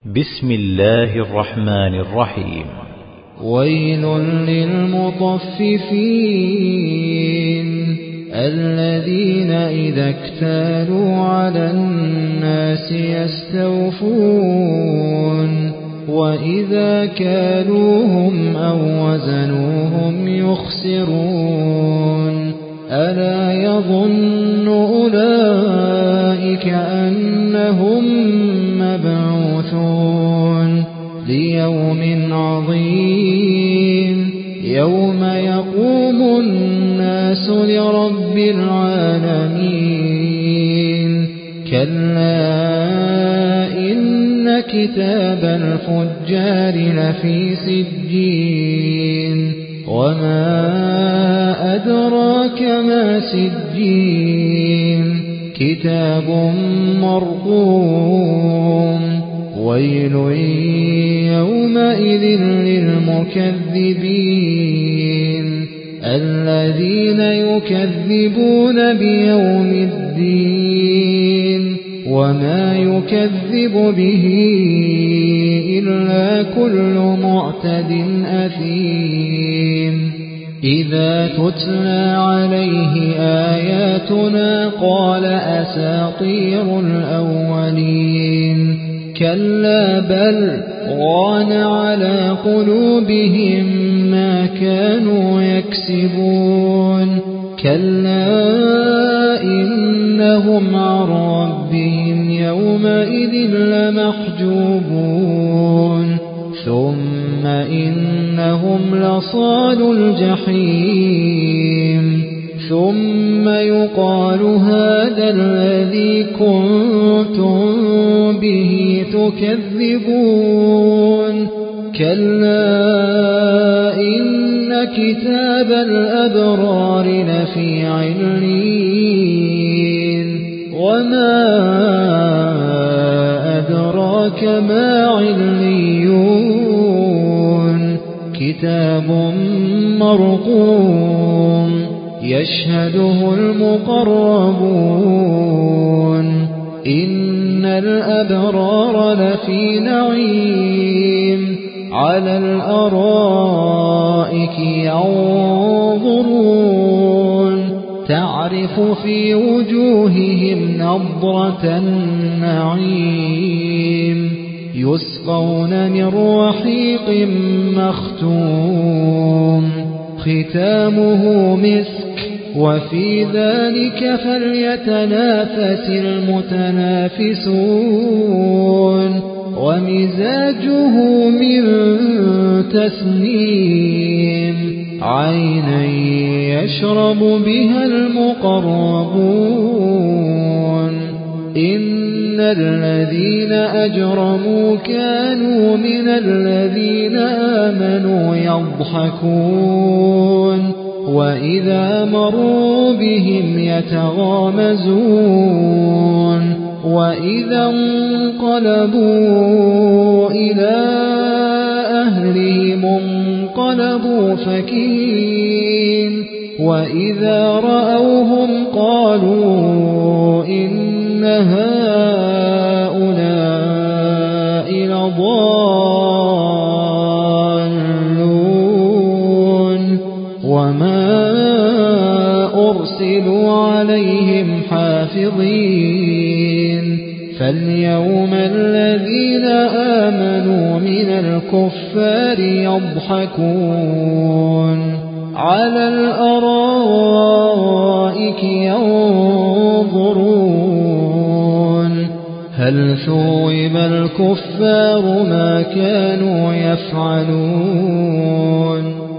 بسم الله الرحمن الرحيم. ويل للمطففين الذين إذا اكتالوا على الناس يستوفون وإذا كالوهم أو وزنوهم يخسرون ألا يظن أولئك أنهم مبعوثون ليوم عظيم يوم يقوم الناس لرب العالمين كلا إن كتاب الفجار لفي سجين وما أدراك ما سجين كتاب مرقوم ويل يومئذ للمكذبين الذين يكذبون بيوم الدين وما يكذب به إلا كل معتد أثيم إذا تتلى عليه آياتنا قال أساطير الأولين كلا بل ران على قلوبهم ما كانوا يكسبون كلا إنهم عن ربهم يومئذ لمحجوبون ثم إنهم لصالوا الجحيم ثم يقال هذا الذي كنتم به تكذبون كلا إن كتاب الأبرار لفي عليين وما أدراك ما عليون كتاب مرقوم يشهده المقربون إن الأبرار لفي نعيم على الأرائك ينظرون تعرف في وجوههم نضرة النعيم يسقون من رحيق مختوم ختامه مسك وفي ذلك فليتنافس المتنافسون ومزاجه من تسنيم عينا يشرب بها المقربون إن الذين أجرموا كانوا من الذين آمنوا يضحكون وإذا مروا بهم يتغامزون وإذا انقلبوا إلى أهلهم انقلبوا فكين وإذا رأوهم قالوا إن هؤلاء لضالون وما أرسلوا عليهم حافظين فاليوم الذين آمنوا من الكفار يضحكون على الأرائك ينظرون هل ثوب الكفار ما كانوا يفعلون